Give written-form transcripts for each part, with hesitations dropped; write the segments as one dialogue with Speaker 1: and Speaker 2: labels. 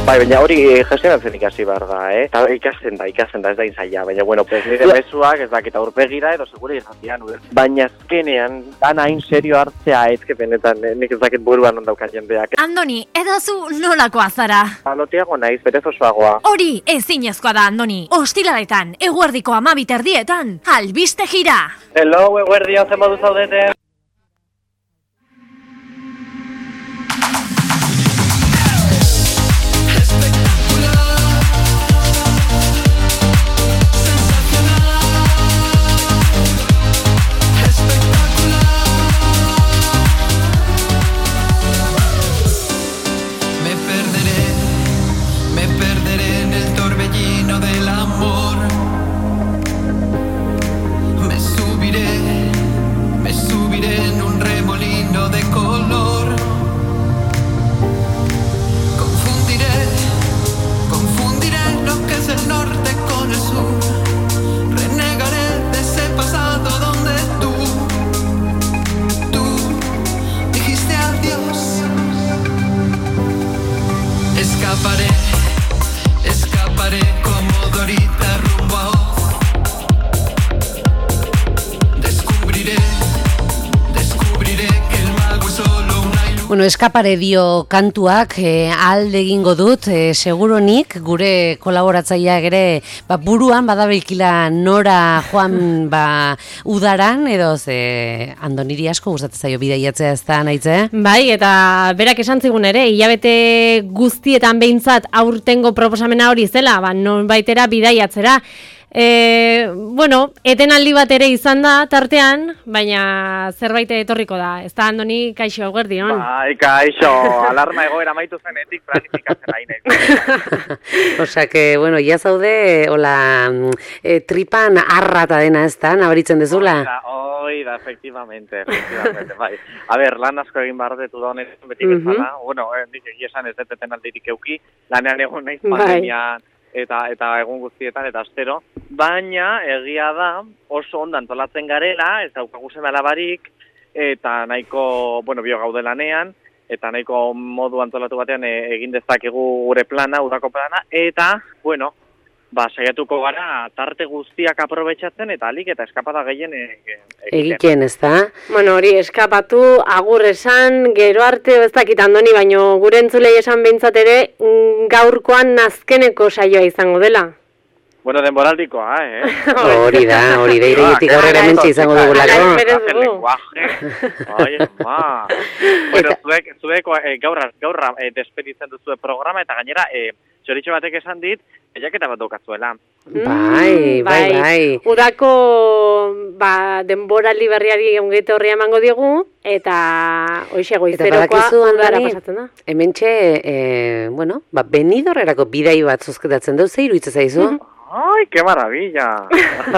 Speaker 1: Bai, baina hori gestionatzen ikasi behar da, Eta ikasten da, ez da inzaila. Baina, bueno, pues nire mezuak ez dakita urpegira edo segure izatean, baina azkenean, dana hain serio hartzea ezke benetan, nik ez dakit buruan ondaukan jendeak.
Speaker 2: Andoni, edazu nolakoa zara?
Speaker 1: Lotiago naiz, berez osoagoa.
Speaker 2: Hori ezinezkoa da, Andoni. Ostiraletan, eguerdiko 12:00 albiste gira.
Speaker 1: Hello, eguerdian zen modu zaudete.
Speaker 3: Escaparé como Dorita rumbo a Oz. Descubriré que el mago es solo una ilusión.
Speaker 4: Bueno, eskapare dio kantuak alde egingo dut, seguronik gure kolaboratzaileak ere buruan badabilkila nora joan udaran, edo Andoniri asko gustatzen zaio bidaiatzea, ez da, Naitze?
Speaker 5: Bai, eta berak esan zigun ere, hilabete guztietan behintzat aurtengo proposamena hori zela, nonbaitera bidaiatzera. Etenaldi bat ere izan da tartean, baina zerbait etorriko da. Ez da, Andoni, kaixo, eguerdion.
Speaker 1: Bai, kaixo, alarma egoera amaitu zenetik planifikatzen ari nahi.
Speaker 4: Osea, ia zaude, tripan arrata dena, ez da, nabaritzen dezula?
Speaker 1: Hoi da, efectivamente, bai. A ber, lan asko egin behar detu da honetan beti bezala. Nik egia esan ez deteten aldirik euki, lanean egon naiz pandemian, eta egun guztietan, eta astero, baina egia da oso ondo antolatzen garela, ez daukagu seme alabarik, eta nahiko, bio gaude lanean, eta nahiko modu antolatu batean egin dezakegu gure plana, udako plana, eta, saiatuko gara tarte guztiak aprobetxatzen eta alik eta eskapada gehien
Speaker 4: egiten, ez da?
Speaker 5: Hori eskapatu, agur esan, gero arte ez dakit Andoni, baino gure entzulei esan behintzat ere gaurkoan azkeneko saioa izango dela.
Speaker 1: Denboraldikoa,
Speaker 4: Hori da, iretik aurrera mentxe izango dugulako.
Speaker 1: Zuek gaurra despeditzen duzue programa eta gainera txoritxo batek esan dit, eiaketa bat daukazuela.
Speaker 4: Bai.
Speaker 5: Udako denboraldi berriari ongete horria emango diegu, eta hoxe goizerokoa udara pasatzen da.
Speaker 4: Hementxe, Benidorrerako bidai bat zozketatzen dut, zeiru hitz zaizu?
Speaker 1: Ai, que maravilla!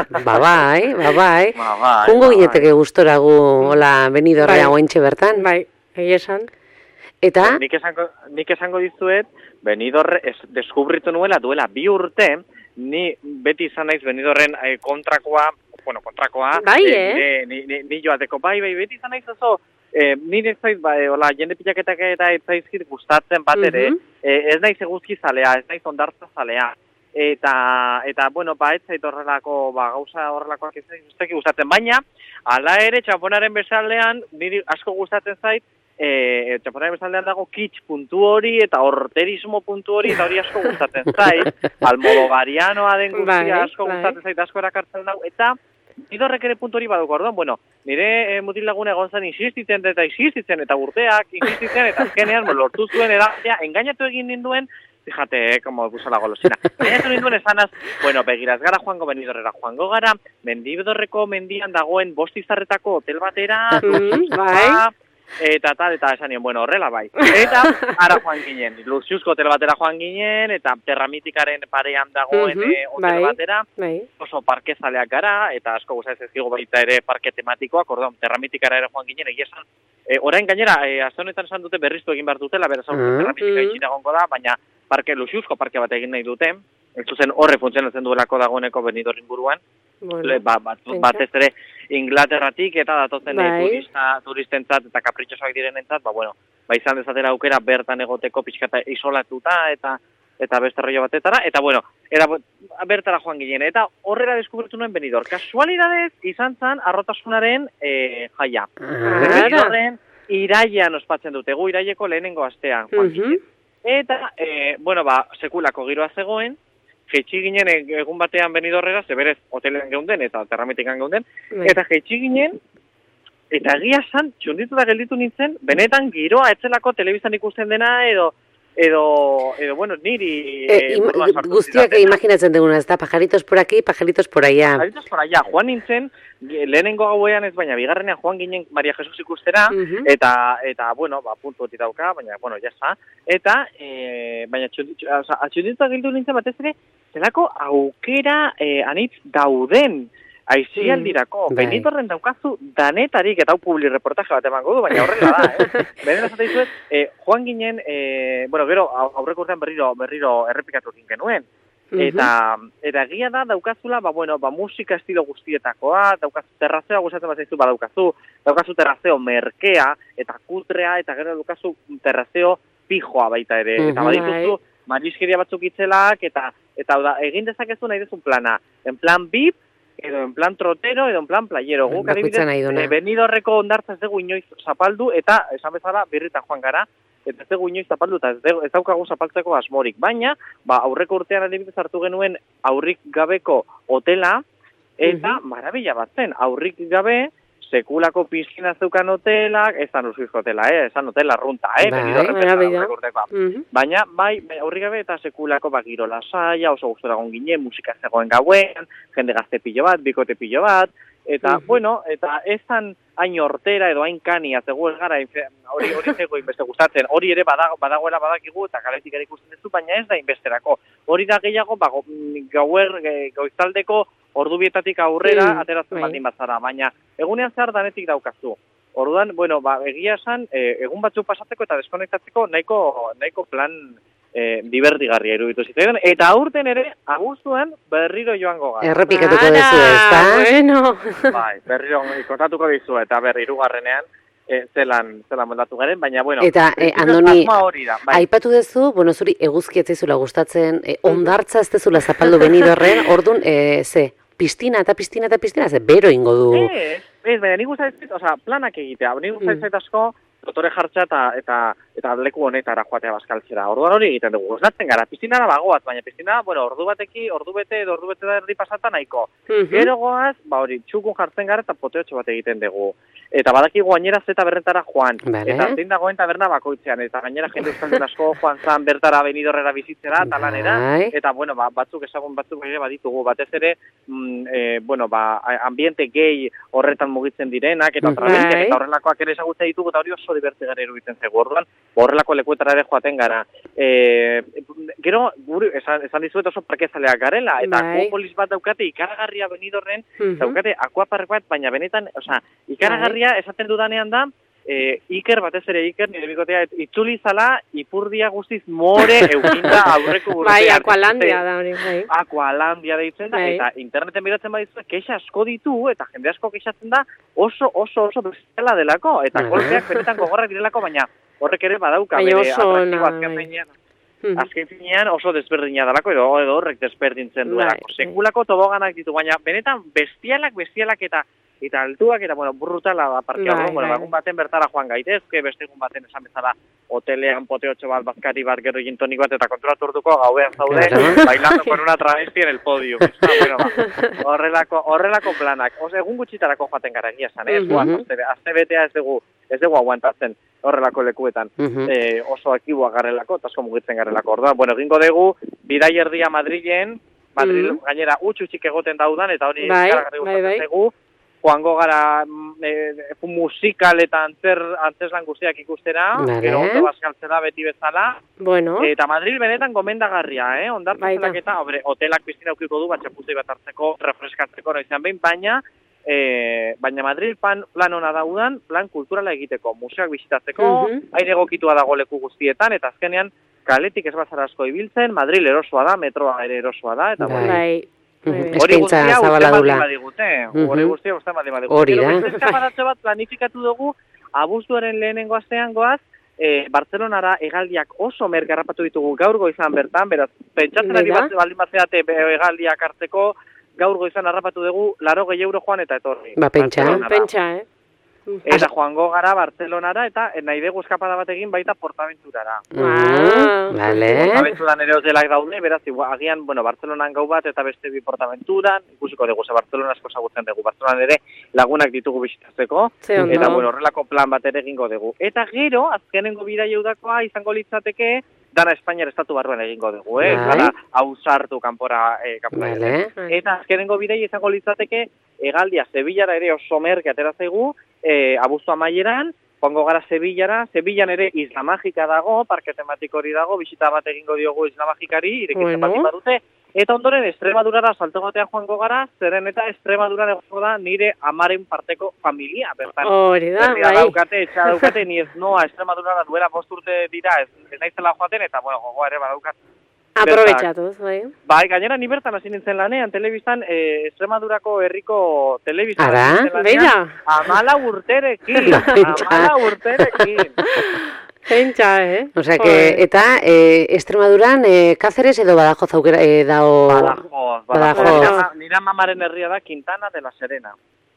Speaker 4: Bai. Jungo gineteke gustoragu, Benidorrea oentxe bertan.
Speaker 5: Bai, esan.
Speaker 4: Eta?
Speaker 1: Nik esango dizuet, Benidorre deskubritu nuela duela 2 urte, ni beti izan naiz Benidorren kontrakoa,
Speaker 5: bai,
Speaker 1: ni joateko, bai, beti izan naiz oso, nire ez zaiz, jende pilaketak eta ez zaizkit gustatzen bat ere, ez naiz eguzki zalea, ez naiz ondartza zalea, eta ez zait horrelako, gauza horrelakoak ez zaiz gustatzen, baina, hala ere, txaponaren bezalean, niri asko gustatzen zait, txaponaren bezaldean dago kitsch puntu hori eta horterismo puntu hori eta hori asko gustatzen zait, almodovarianoa den guztia asko gustatzen zait, asko erakartzen dago, eta Benidorrek ere puntu hori baduko, orduan, nire mutil laguna egon zen insistitzen eta urteak insistitzen eta azkenean lortu zuen edatea, engainatu egin ninduen, fíjate, como puso la golosina. Engainatu ninduen esanaz, begiraz gara joango, Benidorrera joango gara, Benidorreko mendian dagoen 5 izarretako hotel batera, eta esan nion, horrela bai. Eta ara joan ginen, luxiuzko hotel batera joan ginen, eta Terramitikaren parean dagoen hotel batera, oso parkezaleak gara, eta asko gustatzen zaizkigu baita ere parke tematikoak, orduan Terramitikara ere joan ginen, egia esan. Orain gainera, aste honetan esan dute berriztu egin behar dutela, beraz Terramitika itxita egongo da, baina luxiuzko parke bat egin nahi dute, ez zuzen horre funtzionatzen duelako dagoeneko Benidorren inguruan, batez ere Inglaterratik eta datotzen turistentzat eta kapritxosoak direnentzat, izan dezatela aukera bertan egoteko pixkata isolatuta eta beste rollo batetara, eta bueno, bertara joan ginen, eta horrela deskubertu nuen Benidorm. Kasualidadez izan zen arrotasunaren jaia. Benidorren irailean ospatzen dute, gu iraileko lehenengo astean joan ginen. Eta, sekulako giroa zegoen, jeitsi ginen egun batean Benidorrera, zeberez hotelean geunden eta terrametikan geunden, eta jeitsi ginen, eta egia zan, txundituta gelditu nintzen, benetan giroa etzelako telebistan ikusten dena niri...
Speaker 4: Guztiak imaginatzen duguna, ez da, pajaritos por aquí, pajaritos por allá.
Speaker 1: Pajaritos por allá, joan nintzen, lehenengo gauean ez, baina bigarrenean joan ginen Maria Jesus ikustera, eta puntu hoti dauka, baina, jasa, eta, baina txundituta gelditu nintzen batez ere, zelako aukera anitz dauden, aizialdirako, Benidorren daukazu danetarik, eta hau publi reportaje bat emango du, baina horrela da, Benetan esate dizuet, joan ginen, gero aurreko urtean berriro errepikatu genuen, eta egia da daukazula, musika estilo guztietakoa, daukazu terrazeo gustatzen bat zaizu daukazu terrazeo merkea, eta kutrea, eta gero daukazu terrazeo pijoa baita ere, eta badituzu mariskeria batzuk itzelak, eta egin dezakezu nahi dezun plana, en plan VIP, edo en plan trotero, edo en plan playero. Guk adibidez, Benidorreko hondartza ez dugu inoiz zapaldu, eta esan bezala birritan joan gara, eta ez dugu inoiz zapaldu, eta ez daukagu zapaltzeko asmorik. Baina, aurreko urtean adibidez hartu genuen aurrik gabeko hotela, eta marabila bat zen, aurrik gabe, sekulako pizkina zeukan hotelak, ez da nuzizko hotela, esan hotel arrunta, baina, aurrik gabe eta sekulako giro lasaia, oso gustora egon ginen, musika zegoen gauen, jende gazte pilo bat, bikote pilo bat, eta, eta ez zan hain hortera edo hain kania zegoen gara, hori zegoen beste gustatzen, hori ere badagoela badakigu eta kaletik ere ikusten duzu, baina ez da inbesterako. Hori da gehiago, goizaldeko ordubietatik aurrera ateratzen baldin bazara, baina egunean zehar danetik daukazu. Orduan, egia esan, egun batzuk pasatzeko eta deskonektatzeko nahiko plan divertigarria iruditu zitzaidan, eta aurten ere, abuztuan berriro joango gara.
Speaker 4: Errepikatuko dezu, ez da?
Speaker 1: Berriro kontatuko dizu, eta hirugarrenean, zelan moldatu garen, baina,
Speaker 4: eta, Andoni, aipatu dezu, zuri eguzki ez zezula gustatzen, ondartza ez zezula zapaldu Benidorren, orduan, piztina, ze bero ingo du.
Speaker 1: Baina nik gustatzen, planak egitea, nik gustatzen asko, dotore jartzea eta leku honetara joatea bazkaltzera. Orduan hori egiten dugu. Gozatzen gara, piztinara bagoaz, baina piztina, ordu bete da erdi pasata nahiko. Gero goaz, txukun jartzen gara eta poteotxo bat egiten dugu. Eta badakigu gainera zeta berretara joan. Eta zein dagoen taberna bakoitzean. Eta gainera jende euskaldun asko joan zan bertara Benidorrera bizitzera, talanera. Eta, batzuk ezagun batzuk ere baditugu. Batez ere, ambiente gehi horretan mugitzen direnak, eta trabentiak eta horrelakoak ere ezagutza ditugu, eta hori oso divertigarri eruditzen zego. Orduan, horrelako lekuetara ere joaten gara. Gero, esan dizuet oso parkezaleak garela, eta akuapolis bat daukate ikaragarria Benidorren, daukate akuapark bat, baina benetan, ikaragarria esaten dudanean da, Iker, batez ere Iker, nire bikotea, itzuli zala, ipurdia guztiz more eukinda aurreko urtea.
Speaker 5: Akualandia da hori.
Speaker 1: Akualandia deitzen da, eta interneten biratzen badizu, keixa asko ditu, eta jende asko keixatzen da, oso bestiala delako, eta golpeak benetan gogorrak direlako, baina horrek ere badauka, bere atraktibo azken finean oso desberdina dalako, edo horrek desberdintzen duelako. Sekulako toboganak ditu, baina benetan bestialak eta altuak, eta brutala da parkea orduan, egun baten bertara joan gaitezke, beste egun baten esan bezala hotelean poteotxo bat, bazkari bat, gero gintonik bat, eta kontrolatu orduko gauean zaude, bailando con una travesti en el podio. Horrelako planak. Egun gutxitarako joaten gara egia esan, azte betea ez dugu aguantatzen horrelako lekuetan. Oso aktiboa garelako, eta asko mugitzen garelako. Orduan, egingo dugu, bidai erdia Madrilen, Madril gainera utxik egoten daudan, eta hori garagarri gustatzen dugu, joango gara musikal eta antzeslan guztiak ikustera, gero ondo bazkaltzera beti bezala, eta Madril benetan gomendagarria, ondartzelak eta hotelak piztina aukiko du, txapuzei bat hartzeko, refreskatzeko, noizean behin, baina Madril plan hona daudan, plan kulturala egiteko, museoak bisitatzeko, aire egokitua dago leku guztietan, eta azkenean kaletik ez bazara asko ibiltzen, Madril erosoa da, metroa ere erosoa da, eta hori guztia uste badigute. Hori da. Eskaparatxo bat planifikatu dugu, abuztuaren lehenengo astean goaz, Bartzelonara hegaldiak oso merke harrapatu ditugu gaur goizan bertan, beraz, pentsatzen ari baldin batzeate hegaldiak hartzeko, gaur goizan harrapatu dugu 80 euro joan eta etorri.
Speaker 5: Pentsa,
Speaker 1: Eta joango gara Bartzelonara eta nahi dugu eskapada bat egin baita Portaventurara.
Speaker 4: Vale.
Speaker 1: Portaventuran ere hotelak daude, beraz, agian, Bartzelonan gau bat eta beste bi Portaventuran, ikusiko dugu, Bartzelona asko ezagutzen dugu, Bartzelonan ere lagunak ditugu bisitatzeko, eta horrelako plan bat ere egingo dugu. Eta gero, azkenengo bidaia udakoa izango litzateke, dana Espainiar estatu barruan egingo dugu, gara hausartu kanpora. Eta azkenengo bidaia izango litzateke, hegaldia Sevillara ere oso merke atera zaigu, abuztu amaieran, joango gara Sevillan ere Isla Magika dago, parke tematiko hori dago, bisita bat egingo diogu Isla Magikari, irekitzen bat badute, eta ondoren Extremadurara salto batean joango gara, zeren eta Extremaduran egongo da nire amaren parteko familia, bertan.
Speaker 5: Hori da,
Speaker 1: bai. Etxa daukate, ni ez noa Extremadurara duela 5 urte dira, ez naizela joaten, eta gogoa ere badaukat.
Speaker 5: Aprobetxatuz, bai.
Speaker 1: Bai, gainera ni bertan hasi nintzen lanean, telebistan, Extremadurako herriko telebistan.
Speaker 4: Ara,
Speaker 5: beira.
Speaker 1: 14 urterekin, 14 urterekin.
Speaker 5: Pentsa,
Speaker 4: Osea, eta Extremaduran, Cáceres edo Badajoz aukera dao...
Speaker 1: Badajoz. Nira mamaren herria da Quintana de la Serena.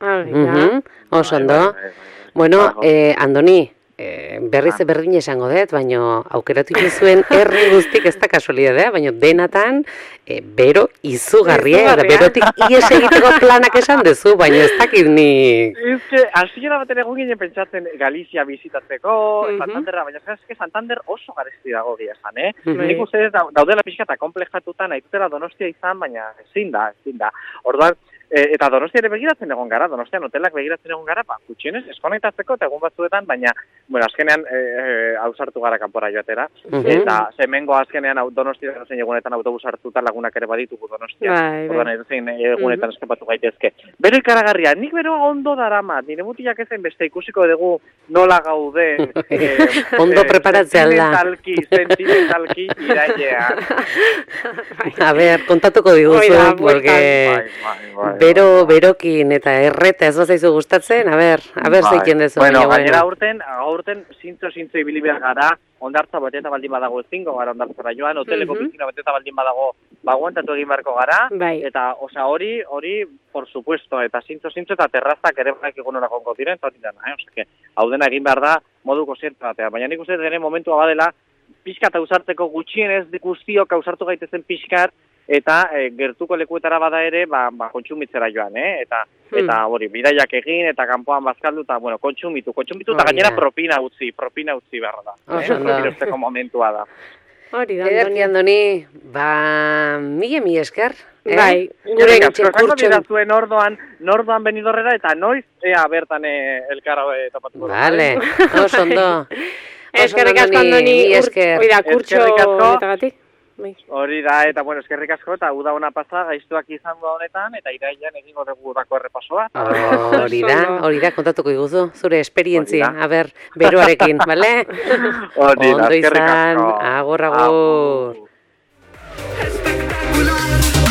Speaker 4: Oso ondo. Bueno, Andoni, berriz berdin esango dut, baina aukeratu zuen herri guztik ez da kasualidadea, baina denatan bero izugarria, eta berotik ies egiteko planak esan dezu, baina ez dakit nik.
Speaker 1: Ez que, hasiera baten egun ginen pentsatzen Galizia bizitatzeko, Santanderra, baina ez Santander oso garesti dago gira esan, Nik uste daudela pixka eta komplejatuta nahi dutela Donostia izan, baina ezin da. Orduan, eta Donostia ere begiratzen egon gara, Donostian hotelak begiratzen egon gara, gutxienez, eskonektatzeko eta egun batzuetan, baina, azkenean hausartu gara kanpora joatera, eta zemengo azkenean Donostia zein egunetan autobus hartuta lagunak ere baditugu Donostia, orduan edozein egunetan eskapatu gaitezke. Bero ikaragarria, nik bero ondo daramat, nire mutilak ezen beste ikusiko dugu nola gaude,
Speaker 4: ondo preparatzea da.
Speaker 1: Sentimentalki irailean.
Speaker 4: A ber, kontatuko diguzu, porque... Berokin eta erreta ez bazaizu gustatzen, a ber zeiken dezu.
Speaker 1: Gainera aurten zintzo ibili behar gara, ondartza bateta baldin badago ezingo gara ondartzara joan, hoteleko piscina bateta baldin badago aguantatu egin beharko gara, eta hori, por supuesto, eta zintzo eta terrazak ere badak egunora gongo diren, hau dena egin behar da moduko ziertu batea, baina nik uste dene momentua badela, pixkat ausartzeko gutxienez guztiok ausartu gaitezen pixkat, eta gertuko lekuetara bada ere, kontsumitzera joan, eta hori, bidaiak egin, eta kanpoan bazkaldu, eta, kontsumitu, eta gainera propina utzi behar da. Birosteko momentua da.
Speaker 5: Hori da,
Speaker 4: Andoni, mila esker.
Speaker 5: Bai,
Speaker 1: gure kurtso. Nordoan Benidorrera, eta noiz, bertan elkarra topatuko.
Speaker 4: Vale, oso ondo.
Speaker 5: Eskerrik asko, Andoni, oida, kurtso etagatik.
Speaker 1: Hori da, eta eskerrik asko, eta uda ona pasa, gaiztuak izan da honetan, eta irailean egingo dugu udako errepasoa.
Speaker 4: Hori da, kontatuko iguzu, zure esperientzia, beroarekin, bale?
Speaker 1: Hori da, eskerrik asko.
Speaker 4: Agur.
Speaker 3: Espectacular.